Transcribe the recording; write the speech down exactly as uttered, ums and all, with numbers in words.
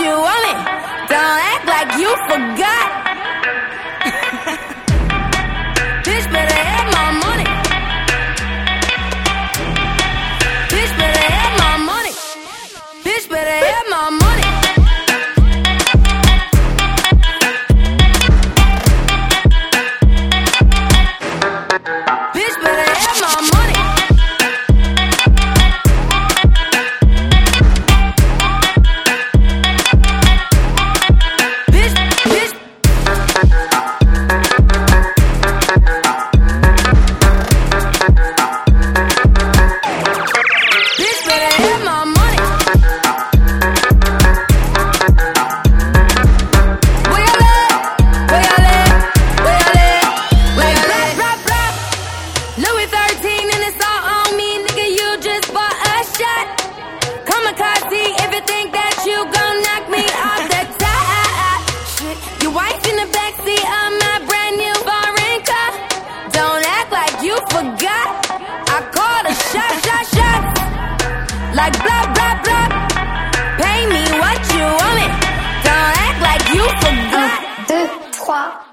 you want me. Don't act like you forgot. Bitch better have my money. Bitch better have my money. Bitch better have my money. Bitch better have my money. Bitch, bitch. Bitch better have my money. Where y'all at? Where y'all at? Where y'all at? Where y'all at? Rap, rap, Louis thirteen and it's all on me, nigga. You just bought a shot. Kamikaze if you think that you gon' knock me off the top. Shit, your wife in the backseat of my brand new foreign car. Don't act like you forgot. I called a shot, shot, shot. Like blah, blah, blah. Pay me what you want me. Don't act like you forgot. Deux, trois.